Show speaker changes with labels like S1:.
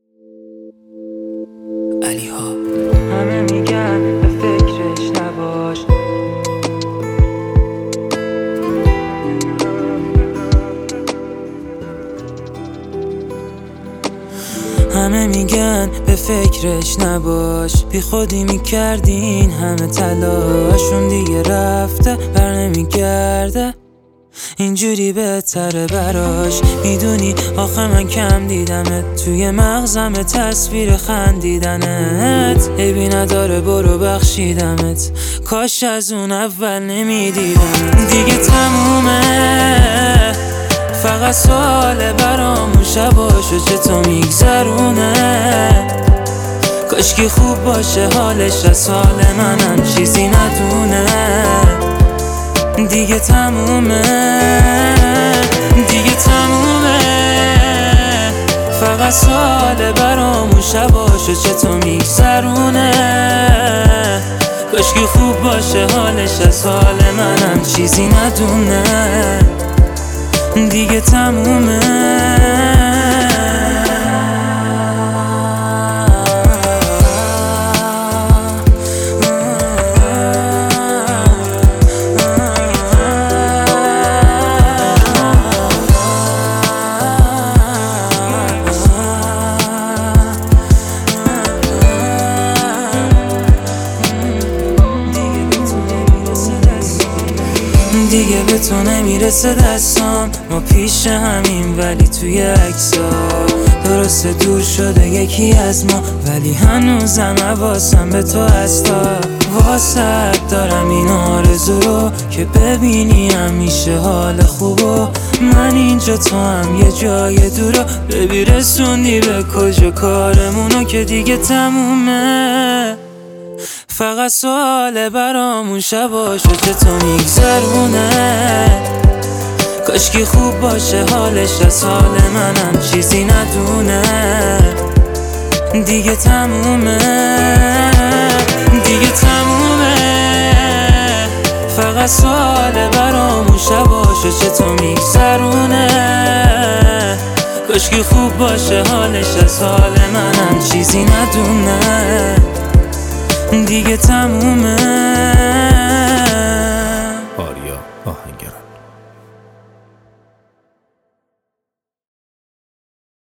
S1: علی ها.
S2: همه میگن به فکرش نباش، همه میگن به فکرش نباش، بی خودی میکردین همه تلاشون دیگه رفته بر نمیگرده، اینجوری بهتره براش. میدونی آخه من کم دیدمت، توی مغزم تصویر خندیدنت عیبی نداره برو بخشیدمت، کاش از اون اول نمیدیدمت. دیگه تمومه فقط سوال برامون شباشو چطور میگذرونه، کاش که خوب باشه حالش از حال منم چیزی ندونه. دیگه تمومه دیگه تمومه فقط سوال برامون شباشو چطور میگذرونه، کاش که خوب باشه حالش از حال منم چیزی ندونه. دیگه تمومه دیگه به تو نمیرسه دستام، ما پیش همین ولی توی عکس‌ها درسته دور شده یکی از ما، ولی هنوزم حواسم به تو هستا. واسه دارم این آرزو رو که ببینی همیشه حال خوبو، من اینجا تو هم یه جای دورو، ببی رسوندی به کجا کارمونو که دیگه تمومه. فقط سوال برامون شباشو چطور میگذرونه، کاش که خوب باشه حالش از حال منم چیزی ندونه. دیگه تمومه دیگه تمومه فقط سوال برامون شباشو چطور میگذرونه، کاش که خوب باشه حالش از حال منم چیزی ندونه. دیگه تمومه